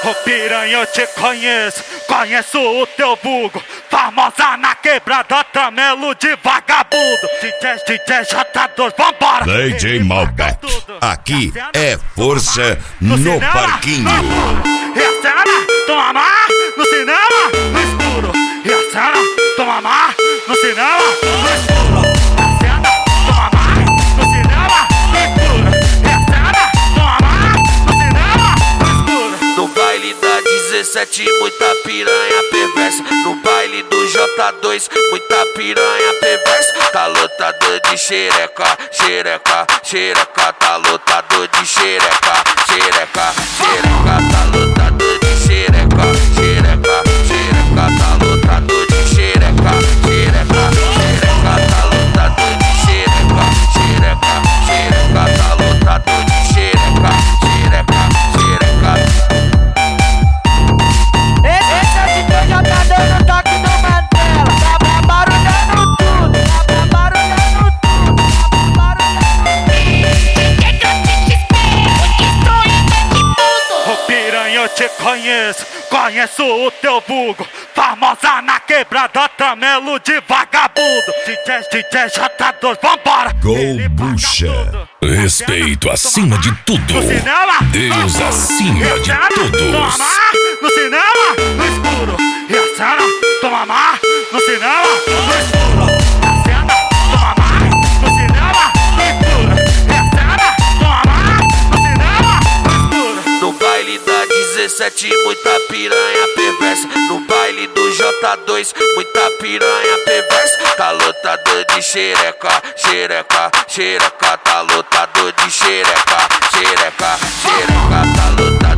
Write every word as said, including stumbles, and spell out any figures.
Ô piranha, eu te conheço, conheço o teu vulgo. Famosa na quebrada, tramelo de vagabundo. D J, D J J dois, vambora! D J Malbec, aqui é força no, no parquinho. E a cena, toma mar, no cinema, no escuro. E a cena, toma mar, no cinema, no escuro. E a cena, toma mar, no cinema, no escuro. E a cena, toma mar, no cinema, no escuro. No baile da dezessete, muita piranha perversa. No baile do J dois, muita piranha perversa. Tá lotado de xereca, xereca, xereca. Tá lotado de xereca, xereca, xereca. Tá lotado de xereca, xereca, xereca. Tá lotado de xereca, xereca, xereca. Tá lotado de xereca, xereca, xereca. Tá lotado de xereca, xereca, xereca. Esse é o D J J dando toque no Mandela. Tá barulhando tudo, tá barulhando tudo, tá barulhando tudo. Ô piranha, eu te conheço, conheço o teu vulgo. Famosa na quebrada, tramelo de vagabundo. D J, D J J dois, vambora! Go Bucha. Respeito acima de tudo. Deus acima de todos. No cinema, no escuro. E a cena, toma mar, no cinema, no escuro. A cena, toma mar, no cinema, no escuro. E a cena, toma mar, no cinema, no escuro. No baile da dezessete, muita piranha perversa. No baile do J dois, muita piranha perversa. Tá lotado de xereca, xereca, xereca. Tá lotado de xereca, xereca, xereca. Tá lotado